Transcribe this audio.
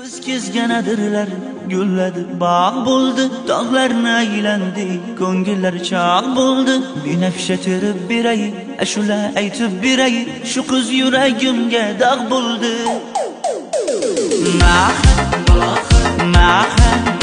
Biz kezganadirlar, gulladi, bog' bo'ldi, tog'larni aylandi, ko'ngillar chog' bo'ldi. Binafsha terib beray, ashula aytib beray, shu qiz yuragimga dog' bo'ldi. Mah, mah